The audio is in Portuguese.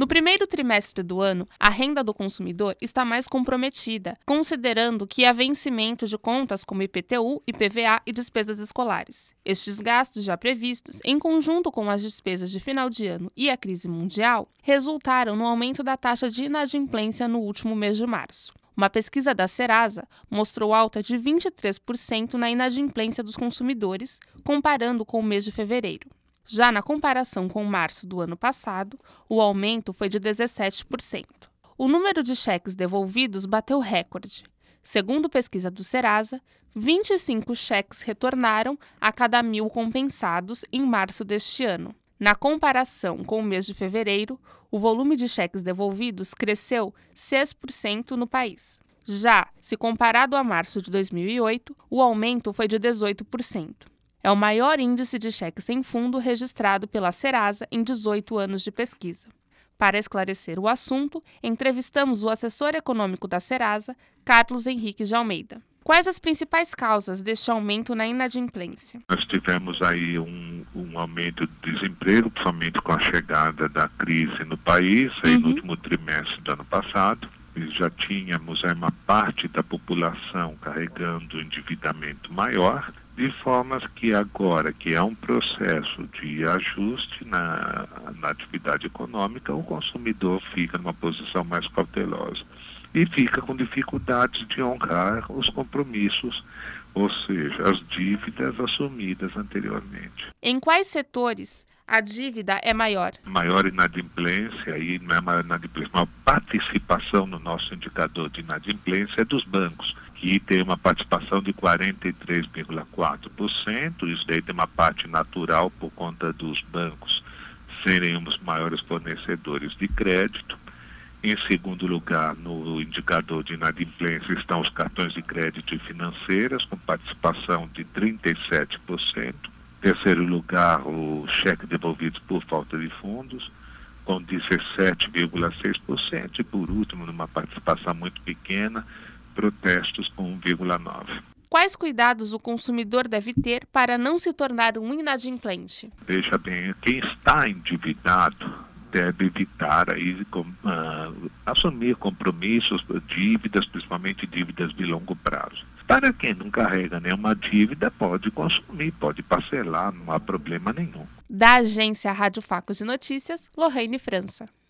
No primeiro trimestre do ano, a renda do consumidor está mais comprometida, considerando que há vencimento de contas como IPTU, IPVA e despesas escolares. Estes gastos já previstos, em conjunto com as despesas de final de ano e a crise mundial, resultaram no aumento da taxa de inadimplência no último mês de março. Uma pesquisa da Serasa mostrou alta de 23% na inadimplência dos consumidores, comparando com o mês de fevereiro. Já na comparação com março do ano passado, o aumento foi de 17%. O número de cheques devolvidos bateu recorde. Segundo pesquisa do Serasa, 25 cheques retornaram a cada 1.000 compensados em março deste ano. Na comparação com o mês de fevereiro, o volume de cheques devolvidos cresceu 6% no país. Já, se comparado a março de 2008, o aumento foi de 18%. É o maior índice de cheques sem fundo registrado pela Serasa em 18 anos de pesquisa. Para esclarecer o assunto, entrevistamos o assessor econômico da Serasa, Carlos Henrique de Almeida. Quais as principais causas deste aumento na inadimplência? Nós tivemos aí um aumento do desemprego, principalmente com a chegada da crise no país, aí no último trimestre do ano passado. E já tínhamos uma parte da população carregando endividamento maior, de formas que agora, que é um processo de ajuste na atividade econômica, o consumidor fica numa posição mais cautelosa e fica com dificuldades de honrar os compromissos, ou seja, as dívidas assumidas anteriormente. Em quais setores a dívida é maior? Maior inadimplência, e não é maior inadimplência, maior participação no nosso indicador de inadimplência é dos bancos, que tem uma participação de 43,4%, isso daí tem uma parte natural por conta dos bancos serem os maiores fornecedores de crédito. Em segundo lugar, no indicador de inadimplência estão os cartões de crédito e financeiras, com participação de 37%. Em terceiro lugar, os cheques devolvidos por falta de fundos, com 17,6%. E por último, numa participação muito pequena, protestos com 1,9%. Quais cuidados o consumidor deve ter para não se tornar um inadimplente? Veja bem, quem está endividado deve evitar aí, assumir compromissos, dívidas, principalmente dívidas de longo prazo. Para quem não carrega nenhuma dívida, pode consumir, pode parcelar, não há problema nenhum. Da agência Rádio Facos de Notícias, Lorraine França.